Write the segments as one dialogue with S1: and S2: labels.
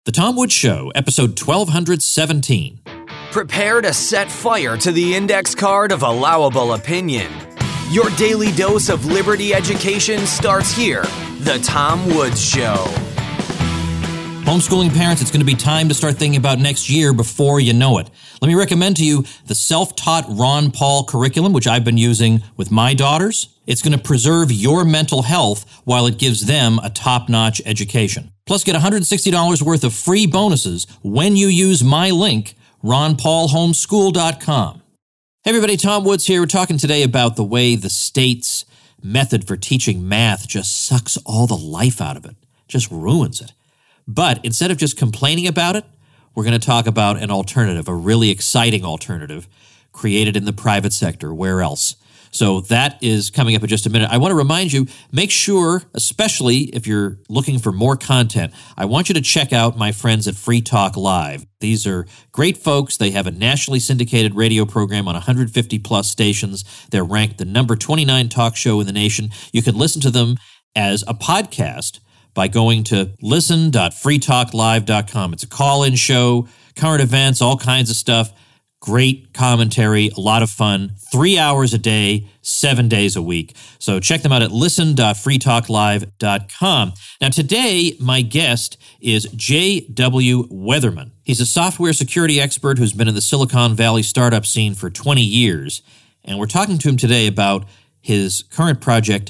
S1: The Tom Woods Show, episode 1217.
S2: Prepare to set fire to the index card of allowable opinion. Your daily dose of liberty education starts here. The Tom Woods Show.
S1: Homeschooling parents, it's going to be time to start thinking about next year before you know it. Let me recommend to you the self-taught Ron Paul curriculum, which I've been using with my daughters. It's going to preserve your mental health while it gives them a top-notch education. Plus, get $160 worth of free bonuses when you use my link, ronpaulhomeschool.com. Hey everybody, Tom Woods here. We're talking today about the way the state's method for teaching math just sucks all the life out of it, just ruins it. But instead of just complaining about it, we're going to talk about an alternative, a really exciting alternative created in the private sector. Where else? So that is coming up in just a minute. I want to remind you, make sure, especially if you're looking for more content, I want you to check out my friends at Free Talk Live. These are great folks. They have a nationally syndicated radio program on 150 plus stations. They're ranked the number 29 talk show in the nation. You can listen to them as a podcast by going to listen.freetalklive.com. It's a call-in show, current events, all kinds of stuff. Great commentary, a lot of fun, 3 hours a day, 7 days a week. So check them out at listen.freetalklive.com. Now today, my guest is J.W. Weatherman. He's a software security expert who's been in the Silicon Valley startup scene for 20 years. And we're talking to him today about his current project,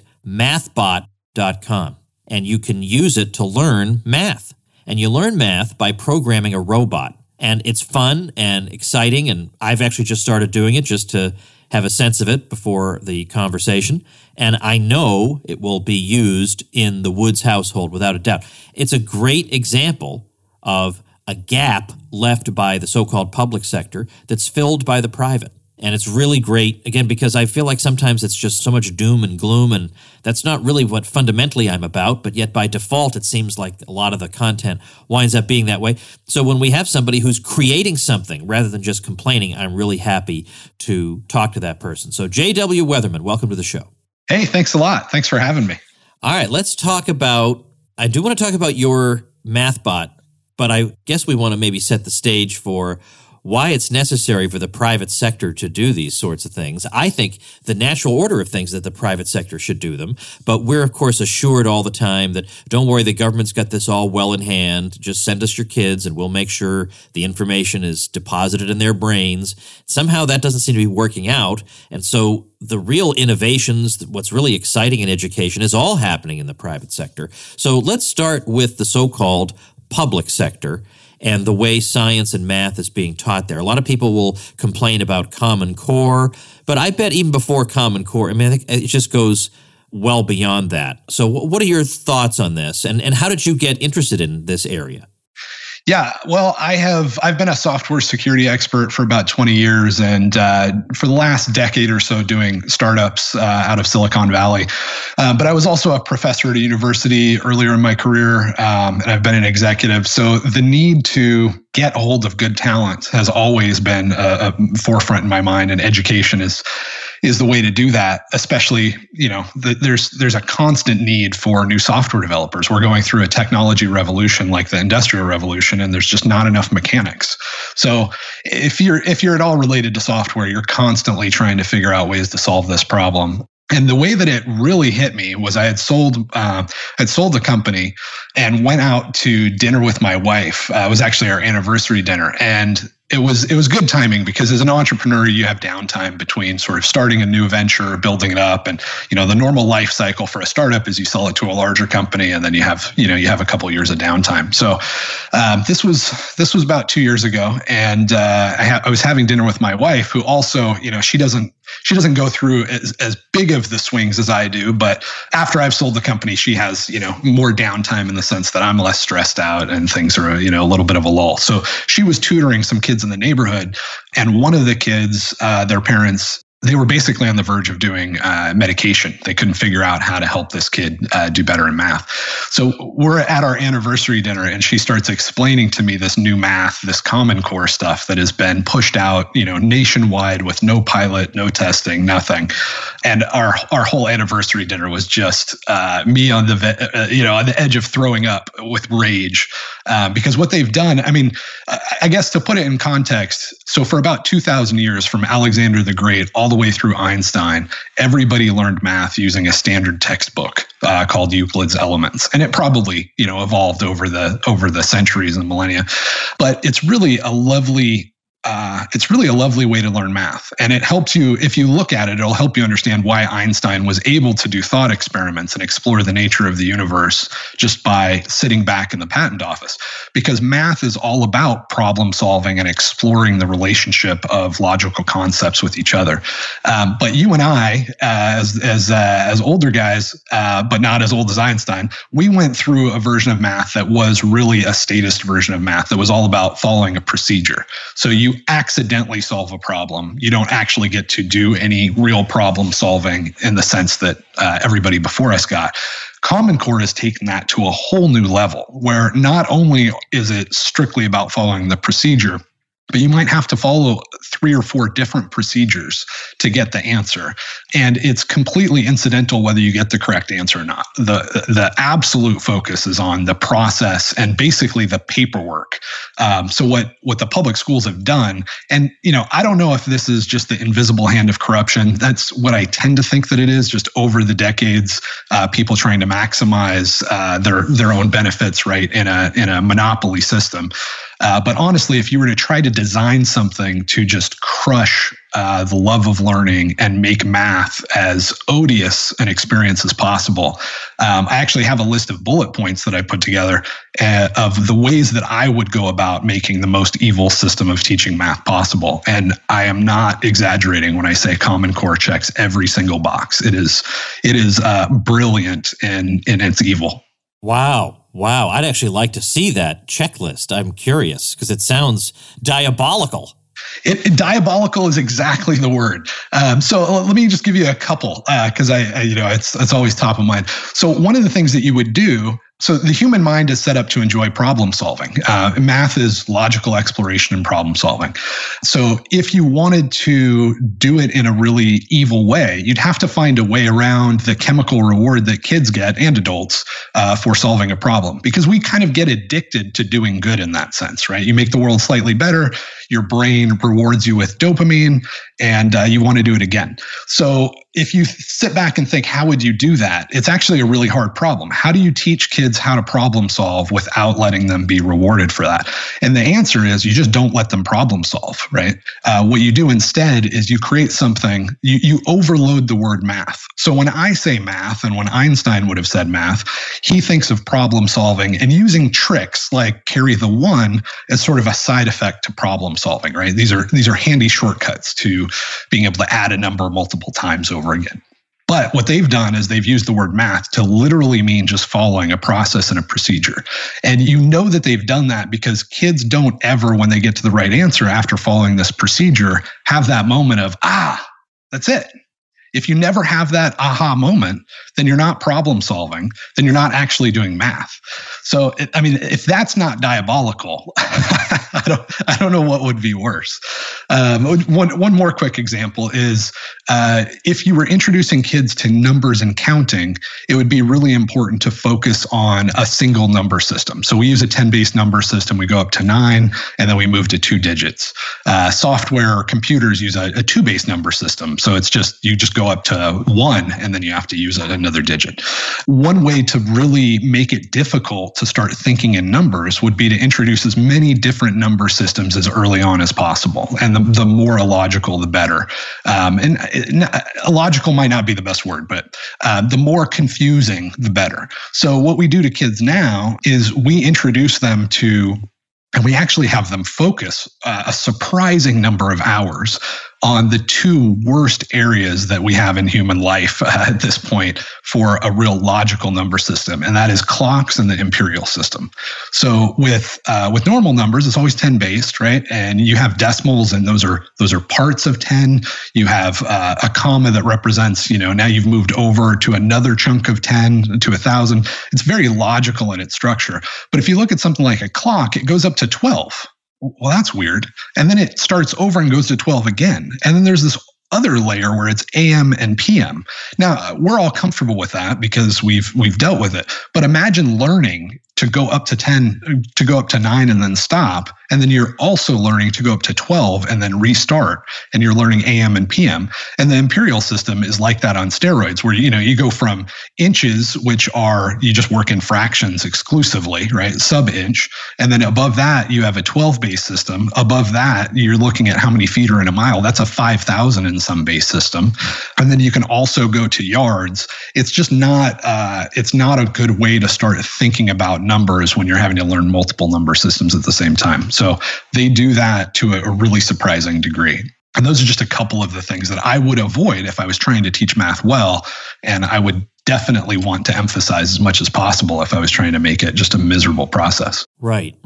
S1: mathbot.com. And you can use it to learn math. And you learn math by programming a robot. And it's fun and exciting, and I've actually just started doing it just to have a sense of it before the conversation. And I know it will be used in the Woods household without a doubt. It's a great example of a gap left by the so-called public sector that's filled by the private. And it's really great, again, because I feel like sometimes it's just so much doom and gloom, and that's not really what fundamentally I'm about, but yet by default it seems like a lot of the content winds up being that way. So when we have somebody who's creating something rather than just complaining, I'm really happy to talk to that person. So J.W. Weatherman, welcome to the show.
S3: Hey, thanks a lot. Thanks for having me.
S1: All right, let's talk about, I do want to talk about your MathBot, but I guess we want to maybe set the stage for why it's necessary for the private sector to do these sorts of things. I think the natural order of things that the private sector should do them, but we're, of course, assured all the time that, don't worry, the government's got this all well in hand. Just send us your kids and we'll make sure the information is deposited in their brains. Somehow that doesn't seem to be working out. And so the real innovations, what's really exciting in education, is all happening in the private sector. So let's start with the so-called public sector and the way science and math is being taught there. A lot of people will complain about Common Core, but I bet even before Common Core, I think it just goes well beyond that. So what are your thoughts on this, and how did you get interested in this area?
S3: Yeah, well, I've been a software security expert for about 20 years, and for the last decade or so doing startups out of Silicon Valley. But I was also a professor at a university earlier in my career, and I've been an executive. So the need to get a hold of good talent has always been a forefront in my mind, and education is the way to do that. Especially, there's a constant need for new software developers. We're going through a technology revolution like the Industrial Revolution, and there's just not enough mechanics. So if you're at all related to software, you're constantly trying to figure out ways to solve this problem. And the way that it really hit me was I had sold the company and went out to dinner with my wife. It was actually our anniversary dinner, and it was good timing because as an entrepreneur, you have downtime between sort of starting a new venture, building it up, and the normal life cycle for a startup is you sell it to a larger company, and then you have a couple of years of downtime. So this was about 2 years ago, and I was having dinner with my wife, who also she doesn't go through as big of the swings as I do, but after I've sold the company, she has more downtime in the sense that I'm less stressed out and things are a little bit of a lull. So she was tutoring some kids in the neighborhood, and one of the kids, their parents they were basically on the verge of doing medication. They couldn't figure out how to help this kid do better in math. So we're at our anniversary dinner, and she starts explaining to me this new math, this Common Core stuff that has been pushed out, nationwide with no pilot, no testing, nothing. And our whole anniversary dinner was just me on on the edge of throwing up with rage, because what they've done, I guess to put it in context, so for about 2,000 years, from Alexander the Great all the way through Einstein, everybody learned math using a standard textbook called Euclid's Elements, and it probably evolved over the centuries and millennia. But it's really a lovely way to learn math. And it helps you, if you look at it, it'll help you understand why Einstein was able to do thought experiments and explore the nature of the universe just by sitting back in the patent office. Because math is all about problem solving and exploring the relationship of logical concepts with each other. But you and I, as older guys, but not as old as Einstein, we went through a version of math that was really a statist version of math that was all about following a procedure. So you accidentally solve a problem. You don't actually get to do any real problem solving in the sense that everybody before us got. Common Core has taken that to a whole new level, where not only is it strictly about following the procedure, but you might have to follow 3 or 4 different procedures to get the answer. And it's completely incidental whether you get the correct answer or not. The absolute focus is on the process and basically the paperwork. So what the public schools have done, and I don't know if this is just the invisible hand of corruption. That's what I tend to think that it is, just over the decades, people trying to maximize their own benefits, right, in a monopoly system. But honestly, if you were to try to design something to just crush the love of learning and make math as odious an experience as possible, I actually have a list of bullet points that I put together of the ways that I would go about making the most evil system of teaching math possible. And I am not exaggerating when I say Common Core checks every single box. It is brilliant in its evil.
S1: Wow. I'd actually like to see that checklist. I'm curious because it sounds diabolical.
S3: Diabolical is exactly the word. So let me just give you a couple because it's always top of mind. So one of the things that you would do. So the human mind is set up to enjoy problem solving. Math is logical exploration and problem solving. So if you wanted to do it in a really evil way, you'd have to find a way around the chemical reward that kids get and adults for solving a problem, because we kind of get addicted to doing good in that sense, right? You make the world slightly better, your brain rewards you with dopamine, and you want to do it again. So if you sit back and think, how would you do that? It's actually a really hard problem. How do you teach kids how to problem solve without letting them be rewarded for that? And the answer is you just don't let them problem solve, right? What you do instead is you create something, you overload the word math. So when I say math, and when Einstein would have said math, he thinks of problem solving and using tricks like carry the one as sort of a side effect to problem solving, right? These are handy shortcuts to being able to add a number multiple times over again. But what they've done is they've used the word math to literally mean just following a process and a procedure. And you know that they've done that because kids don't ever, when they get to the right answer after following this procedure, have that moment of, that's it. If you never have that aha moment, then you're not problem solving, then you're not actually doing math. So, if that's not diabolical, I don't know what would be worse. One more quick example is if you were introducing kids to numbers and counting, it would be really important to focus on a single number system. So we use a 10-base number system. We go up to 9, and then we move to 2 digits. Software or computers use a 2-base number system. So you just go up to 1, and then you have to use another digit. One way to really make it difficult to start thinking in numbers would be to introduce as many different number systems as early on as possible. And the more illogical, the better. And illogical might not be the best word, but the more confusing, the better. So what we do to kids now is we introduce them to, and we actually have them focus a surprising number of hours on the two worst areas that we have in human life at this point for a real logical number system, and that is clocks and the imperial system. So with normal numbers, it's always 10 based, right? And you have decimals, and those are parts of 10. You have a comma that represents, now you've moved over to another chunk of 10 to 1,000. It's very logical in its structure. But if you look at something like a clock, it goes up to 12. Well, that's weird. And then it starts over and goes to 12 again. And then there's this other layer where it's AM and PM. Now, we're all comfortable with that because we've dealt with it. But imagine learning to go up to 10, to go up to 9 and then stop. And then you're also learning to go up to 12 and then restart. And you're learning AM and PM. And the imperial system is like that on steroids, where, you go from inches, which are, you just work in fractions exclusively, right? Sub-inch. And then above that, you have a 12-base system. Above that, you're looking at how many feet are in a mile. That's a 5,000 in some base system. And then you can also go to yards. It's just not, it's not a good way to start thinking about numbers when you're having to learn multiple number systems at the same time. So they do that to a really surprising degree. And those are just a couple of the things that I would avoid if I was trying to teach math well. And I would definitely want to emphasize as much as possible if I was trying to make it just a miserable process.
S1: Right.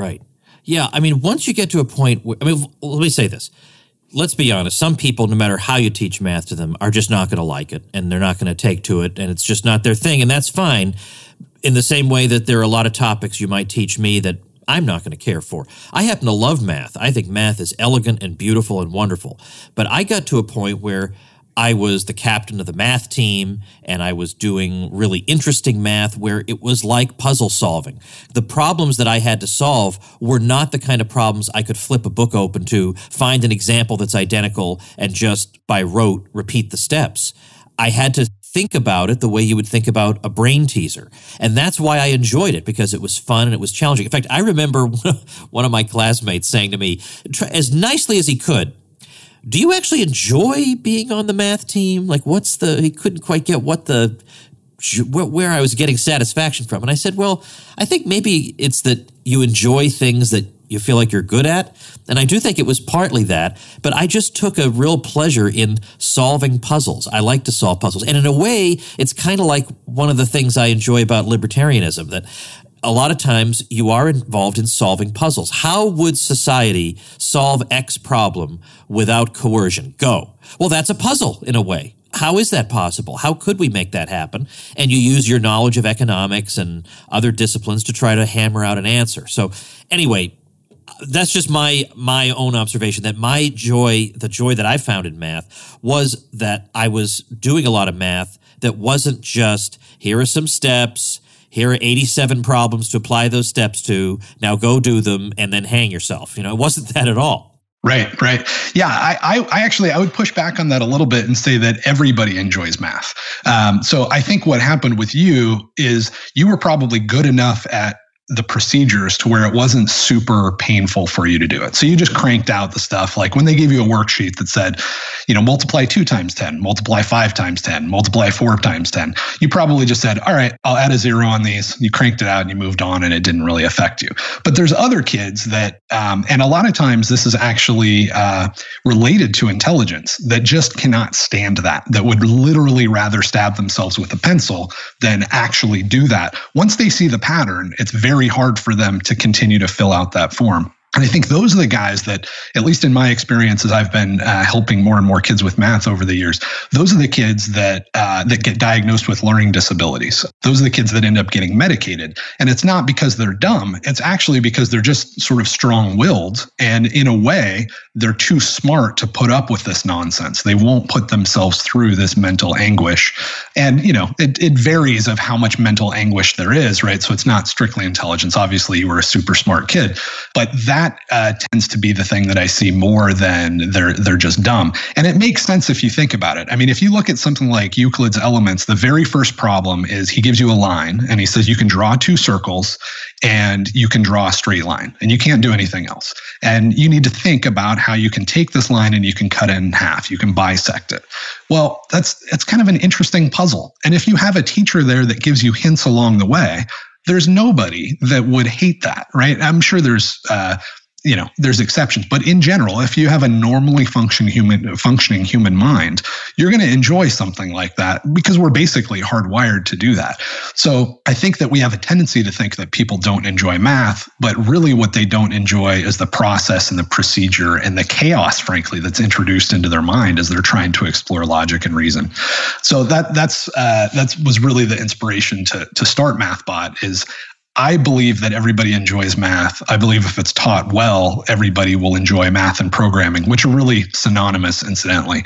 S1: Yeah, once you get to a point where, let me say this. Let's be honest. Some people, no matter how you teach math to them, are just not going to like it, and they're not going to take to it, and it's just not their thing, and that's fine. In the same way that there are a lot of topics you might teach me that I'm not going to care for. I happen to love math. I think math is elegant and beautiful and wonderful. But I got to a point where I was the captain of the math team, and I was doing really interesting math where it was like puzzle solving. The problems that I had to solve were not the kind of problems I could flip a book open to, find an example that's identical, and just by rote repeat the steps. I had to think about it the way you would think about a brain teaser. And that's why I enjoyed it, because it was fun and it was challenging. In fact, I remember one of my classmates saying to me, as nicely as he could, "Do you actually enjoy being on the math team? Like, he couldn't quite get where I was getting satisfaction from." And I said, well, I think maybe it's that you enjoy things that you feel like you're good at. And I do think it was partly that, but I just took a real pleasure in solving puzzles. I like to solve puzzles. And in a way, it's kind of like one of the things I enjoy about libertarianism, that a lot of times you are involved in solving puzzles. How would society solve X problem without coercion? Go. Well, that's a puzzle in a way. How is that possible? How could we make that happen? And you use your knowledge of economics and other disciplines to try to hammer out an answer. So anyway, that's just my own observation, that the joy that I found in math was that I was doing a lot of math that wasn't just, here are some steps, here are 87 problems to apply those steps to, now go do them and then hang yourself. It wasn't that at all.
S3: Right. Yeah, I would push back on that a little bit and say that everybody enjoys math. So I think what happened with you is you were probably good enough at the procedures to where it wasn't super painful for you to do it. So you just cranked out the stuff. Like when they gave you a worksheet that said, multiply 2 times 10, multiply 5 times 10, multiply 4 times 10. You probably just said, all right, I'll add a 0 on these. You cranked it out and you moved on, and it didn't really affect you. But there's other kids that, and a lot of times this is actually related to intelligence, that just cannot stand that would literally rather stab themselves with a pencil than actually do that. Once they see the pattern, it's very hard for them to continue to fill out that form. And I think those are the guys that, at least in my experience as I've been helping more and more kids with math over the years, those are the kids that get diagnosed with learning disabilities. Those are the kids that end up getting medicated. And it's not because they're dumb. It's actually because they're just sort of strong-willed. And in a way, they're too smart to put up with this nonsense. They won't put themselves through this mental anguish. And, it varies of how much mental anguish there is, right? So it's not strictly intelligence. Obviously, you were a super smart kid. But that tends to be the thing that I see more than they're just dumb. And it makes sense if you think about it. I mean, if you look at something like Euclid's Elements, the very first problem is he gives you a line and he says you can draw 2 circles and you can draw a straight line and you can't do anything else. And you need to think about how you can take this line and you can cut it in half. You can bisect it. Well, that's kind of an interesting puzzle. And if you have a teacher there that gives you hints along the way, there's nobody that would hate that, right? I'm sure there's there's exceptions. But in general, if you have a normally functioning human mind, you're going to enjoy something like that because we're basically hardwired to do that. So I think that we have a tendency to think that people don't enjoy math, but really what they don't enjoy is the process and the procedure and the chaos, frankly, that's introduced into their mind as they're trying to explore logic and reason. So that was really the inspiration to start MathBot. Is I believe that everybody enjoys math. I believe if it's taught well, everybody will enjoy math and programming, which are really synonymous, incidentally.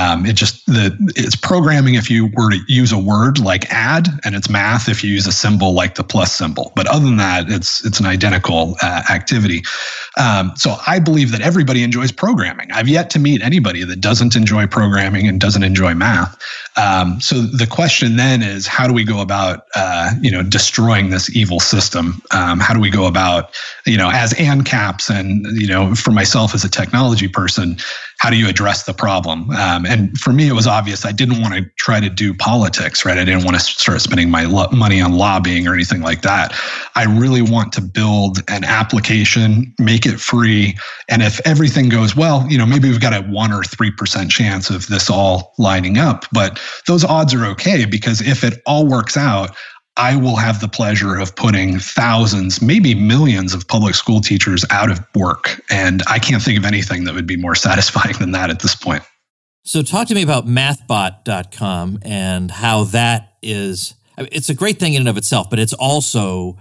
S3: It's programming if you were to use a word like add, and it's math if you use a symbol like the plus symbol. But other than that, it's an identical activity. So I believe that everybody enjoys programming. I've yet to meet anybody that doesn't enjoy programming and doesn't enjoy math. So the question then is, how do we go about destroying this evil system? How do we go about, as ANCAPs and, for myself as a technology person, how do you address the problem? And for me, it was obvious. I didn't want to try to do politics, right? I didn't want to start spending my money on lobbying or anything like that. I really want to build an application, make it free. And if everything goes well, maybe we've got a 1 or 3% chance of this all lining up. But those odds are okay, because if it all works out, I will have the pleasure of putting thousands, maybe millions of public school teachers out of work. And I can't think of anything that would be more satisfying than that at this point.
S1: So talk to me about mathbot.com and how that is. It's a great thing in and of itself, but it's also,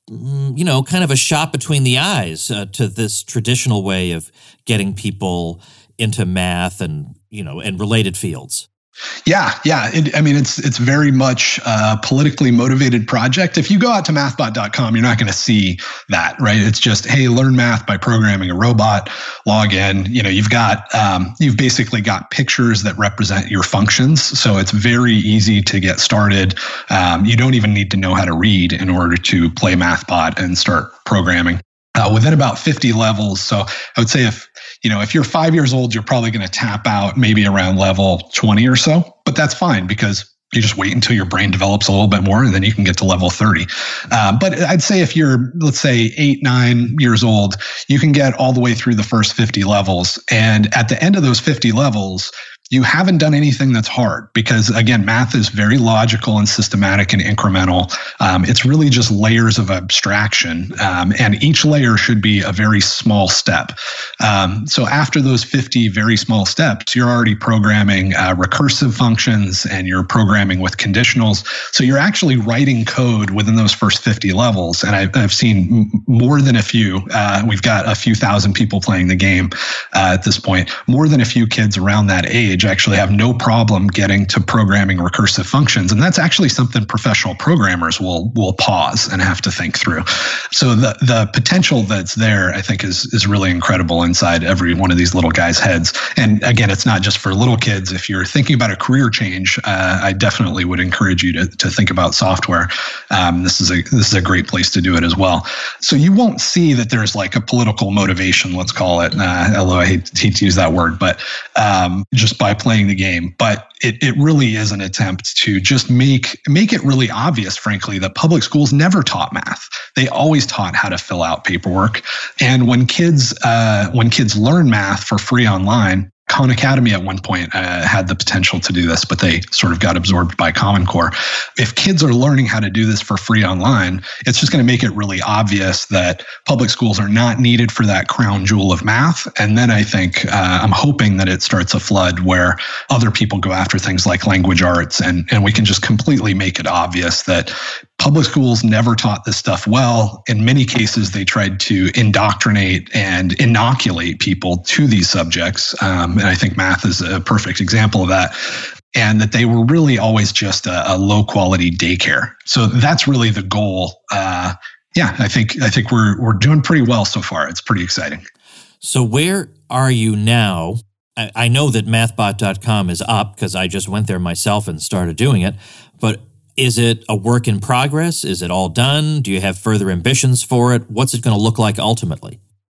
S1: kind of a shot between the eyes to this traditional way of getting people into math and related fields.
S3: Yeah. It's very much a politically motivated project. If you go out to mathbot.com, you're not going to see that, right? It's just, hey, learn math by programming a robot, log in. You've basically got pictures that represent your functions. So it's very easy to get started. You don't even need to know how to read in order to play MathBot and start programming. Within about 50 levels. So I would say if you're 5 years old, you're probably going to tap out maybe around level 20 or so, but that's fine because you just wait until your brain develops a little bit more and then you can get to level 30. But I'd say if you're, let's say 8, 9 years old, you can get all the way through the first 50 levels. And at the end of those 50 levels, you haven't done anything that's hard because, again, math is very logical and systematic and incremental. It's really just layers of abstraction, and each layer should be a very small step. So after those 50 very small steps, you're already programming recursive functions and you're programming with conditionals. So you're actually writing code within those first 50 levels. And I've seen more than a few. We've got a few thousand people playing the game at this point. More than a few kids around that age actually have no problem getting to programming recursive functions. And that's actually something professional programmers will pause and have to think through. So the potential that's there, I think, is really incredible inside every one of these little guys' heads. And again, it's not just for little kids. If you're thinking about a career change, I definitely would encourage you to think about software. This is a great place to do it as well. So you won't see that there's like a political motivation, let's call it, although I hate to use that word, but just by playing the game. But it really is an attempt to just make it really obvious, frankly, that public schools never taught math. They always taught how to fill out paperwork. And when kids learn math for free online, Khan Academy at one point had the potential to do this, but they sort of got absorbed by Common Core. If kids are learning how to do this for free online, it's just going to make it really obvious that public schools are not needed for that crown jewel of math. And then I think I'm hoping that it starts a flood where other people go after things like language arts, and we can just completely make it obvious that public schools never taught this stuff well. In many cases, they tried to indoctrinate and inoculate people to these subjects. And I think math is a perfect example of that. And that they were really always just a low quality daycare. So that's really the goal. I think we're doing pretty well so far. It's pretty exciting. So where are you now? I know that mathbot.com is up because I just went there myself and started doing it, but is it a work in progress? Is it all done? Do you have further ambitions for it? What's it going to look like ultimately?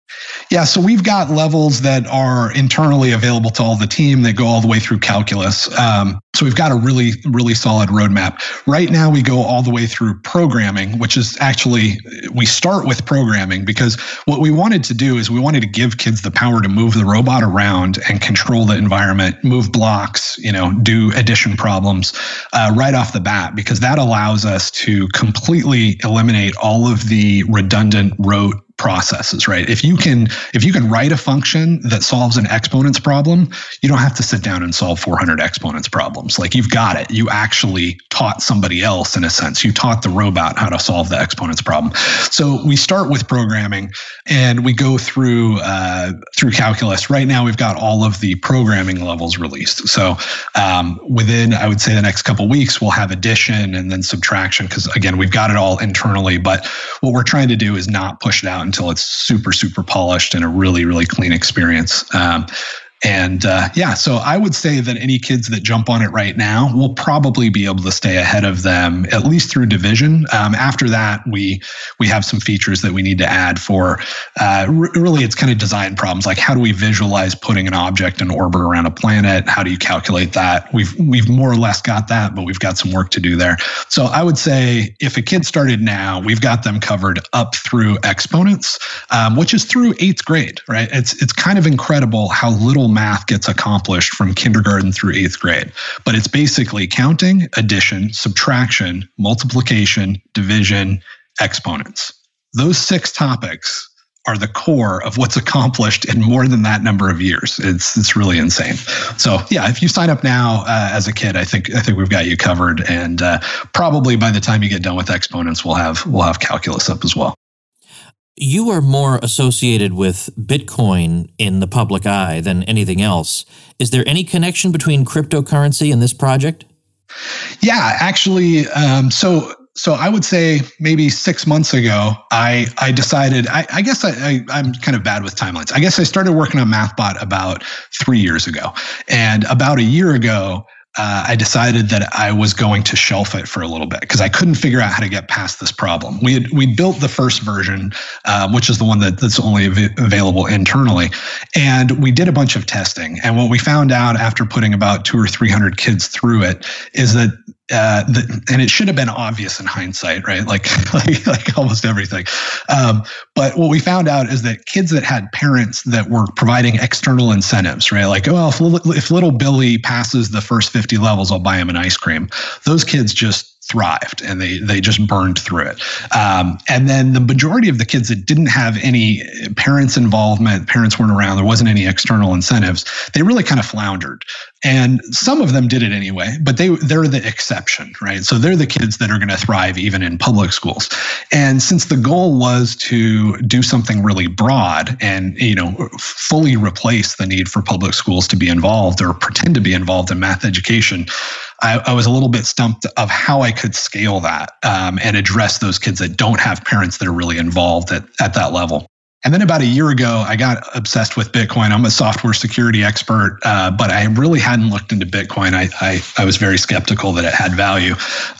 S3: Yeah, so we've got levels that are internally available to all the team that go all the way through calculus. So we've got a really, really solid roadmap. Right now, we go all the way through programming, which is actually, we start with programming because what we wanted to do is we wanted to give kids the power to move the robot around and control the environment, move blocks, do addition problems right off the bat, because that allows us to completely eliminate all of the redundant rote processes, right? If you can write a function that solves an exponents problem, you don't have to sit down and solve 400 exponents problems. Like, you've got it. You actually taught somebody else, in a sense. You taught the robot how to solve the exponents problem. So we start with programming and we go through calculus. Right now, we've got all of the programming levels released. So within, I would say, the next couple of weeks, we'll have addition and then subtraction, because again, we've got it all internally. But what we're trying to do is not push it out until it's super, super polished and a really, really clean experience. So I would say that any kids that jump on it right now will probably be able to stay ahead of them, at least through division. After that, we have some features that we need to add for, really it's kind of design problems, like how do we visualize putting an object in orbit around a planet? How do you calculate that? We've more or less got that, but we've got some work to do there. So I would say if a kid started now, we've got them covered up through exponents, which is through 8th grade, right? It's kind of incredible how little math gets accomplished from kindergarten through 8th grade. But it's basically counting, addition, subtraction, multiplication, division, exponents. Those 6 topics are the core of what's accomplished in more than that number of years. It's really insane. So yeah, if you sign up now as a kid, I think we've got you covered. And probably by the time you get done with exponents, we'll have calculus up as well.
S1: You are more associated with Bitcoin in the public eye than anything else. Is there any connection between cryptocurrency and this project?
S3: Yeah, actually, so I would say maybe 6 months ago, I decided, I guess I'm kind of bad with timelines. I guess I started working on MathBot about 3 years ago. And about a year ago, I decided that I was going to shelf it for a little bit because I couldn't figure out how to get past this problem. We built the first version, which is the one that's only available internally, and we did a bunch of testing. And what we found out after putting about 200 or 300 kids through it is that and it should have been obvious in hindsight, right? Like almost everything. But what we found out is that kids that had parents that were providing external incentives, right? Like, well, if little Billy passes the first 50 levels, I'll buy him an ice cream. Those kids just thrived and they just burned through it. And then the majority of the kids that didn't have any parents' involvement, parents weren't around, there wasn't any external incentives, they really kind of floundered. And some of them did it anyway, but they're the exception, right? So they're the kids that are going to thrive even in public schools. And since the goal was to do something really broad and, fully replace the need for public schools to be involved or pretend to be involved in math education, I was a little bit stumped of how I could scale that and address those kids that don't have parents that are really involved at that level. And then about a year ago, I got obsessed with Bitcoin. I'm a software security expert, but I really hadn't looked into Bitcoin. I was very skeptical that it had value.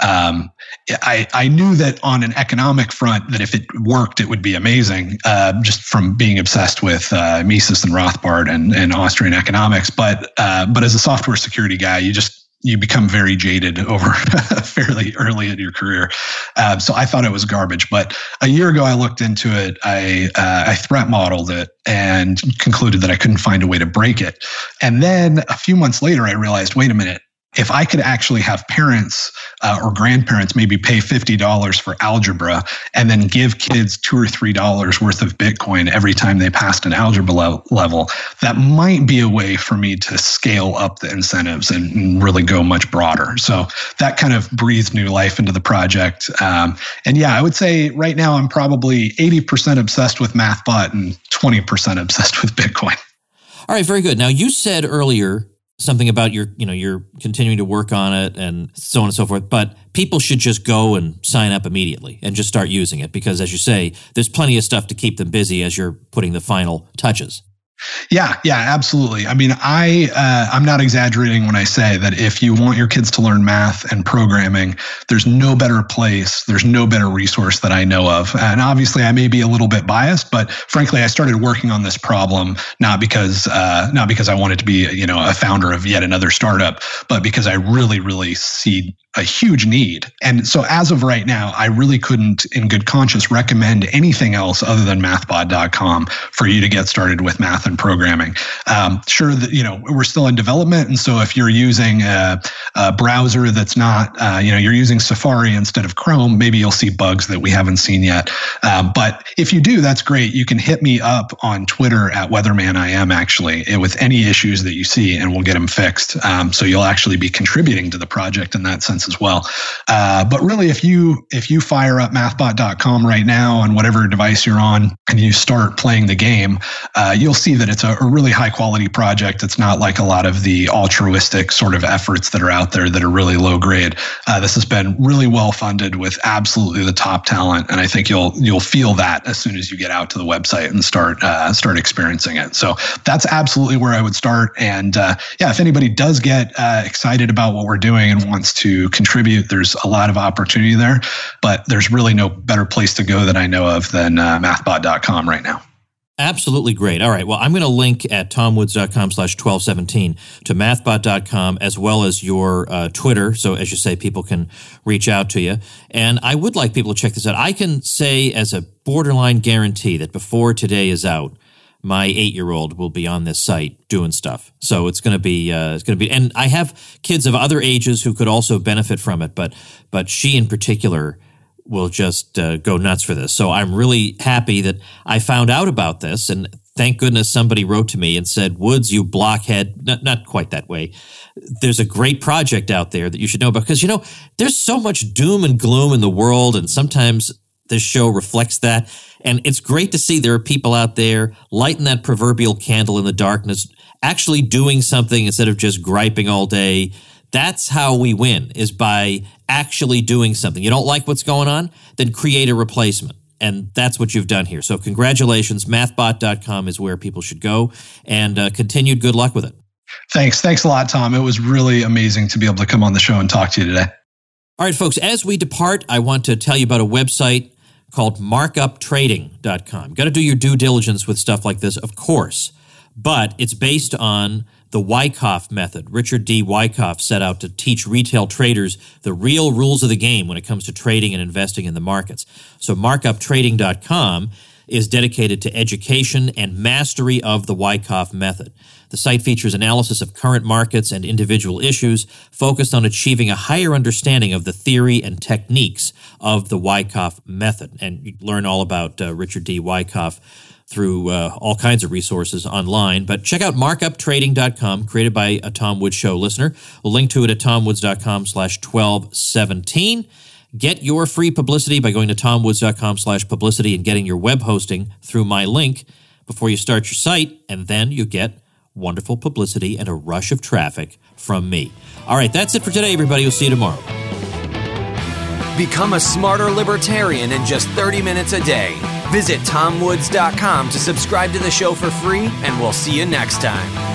S3: I knew that on an economic front, that if it worked, it would be amazing, just from being obsessed with Mises and Rothbard and Austrian economics. But as a software security guy, you become very jaded over fairly early in your career. So I thought it was garbage. But a year ago, I looked into it. I threat modeled it and concluded that I couldn't find a way to break it. And then a few months later, I realized, wait a minute, if I could actually have parents or grandparents maybe pay $50 for algebra and then give kids $2 or $3 worth of Bitcoin every time they passed an algebra level, that might be a way for me to scale up the incentives and really go much broader. So that kind of breathed new life into the project. And yeah, I would say right now I'm probably 80% obsessed with MathBot and 20% obsessed with Bitcoin.
S1: All right, very good. Now, you said earlier something about you're continuing to work on it and so on and so forth, but people should just go and sign up immediately and just start using it because, as you say, there's plenty of stuff to keep them busy as you're putting the final touches.
S3: Yeah, absolutely. I mean, I'm not exaggerating when I say that if you want your kids to learn math and programming, there's no better place, there's no better resource that I know of. And obviously, I may be a little bit biased, but frankly, I started working on this problem not because I wanted to be, a founder of yet another startup, but because I really, really see a huge need. And so as of right now, I really couldn't in good conscience recommend anything else other than mathbot.com for you to get started with math and programming. Sure that, we're still in development. And so if you're using a browser that's not, you're using Safari instead of Chrome, maybe you'll see bugs that we haven't seen yet. But if you do, that's great. You can hit me up on Twitter at WeathermanIM actually with any issues that you see, and we'll get them fixed. So you'll actually be contributing to the project in that sense as well. But really, if you fire up mathbot.com right now on whatever device you're on and you start playing the game, you'll see that it's a really high quality project. It's not like a lot of the altruistic sort of efforts that are out there that are really low grade. This has been really well funded with absolutely the top talent, and I think you'll feel that as soon as you get out to the website and start experiencing it. So that's absolutely where I would start. And if anybody does get excited about what we're doing and wants to contribute, there's a lot of opportunity there, but there's really no better place to go that I know of than mathbot.com right now.
S1: Absolutely great. All right. Well, I'm going to link at tomwoods.com/1217 to mathbot.com as well as your Twitter. So as you say, people can reach out to you. And I would like people to check this out. I can say as a borderline guarantee that before today is out, my 8-year-old will be on this site doing stuff. So it's going to be, and I have kids of other ages who could also benefit from it, but she in particular will just go nuts for this. So I'm really happy that I found out about this, and thank goodness somebody wrote to me and said, Woods, you blockhead, not quite that way. There's a great project out there that you should know about, because, there's so much doom and gloom in the world, and sometimes this show reflects that. And it's great to see there are people out there lighting that proverbial candle in the darkness, actually doing something instead of just griping all day. That's how we win, is by actually doing something. You don't like what's going on? Then create a replacement. And that's what you've done here. So congratulations. Mathbot.com is where people should go, and continued good luck with it.
S3: Thanks a lot, Tom. It was really amazing to be able to come on the show and talk to you today.
S1: All right, folks, as we depart, I want to tell you about a website called markuptrading.com. Got to do your due diligence with stuff like this, of course, but it's based on the Wyckoff method. Richard D. Wyckoff set out to teach retail traders the real rules of the game when it comes to trading and investing in the markets. So markuptrading.com is dedicated to education and mastery of the Wyckoff method. The site features analysis of current markets and individual issues focused on achieving a higher understanding of the theory and techniques of the Wyckoff method. And you learn all about Richard D. Wyckoff through all kinds of resources online. But check out markuptrading.com, created by a Tom Woods Show listener. We'll link to it at tomwoods.com/1217. Get your free publicity by going to tomwoods.com/publicity and getting your web hosting through my link before you start your site, and then you get wonderful publicity and a rush of traffic from me. All right, that's it for today, everybody. We'll see you tomorrow.
S2: Become a smarter libertarian in just 30 minutes a day. Visit tomwoods.com to subscribe to the show for free, and we'll see you next time.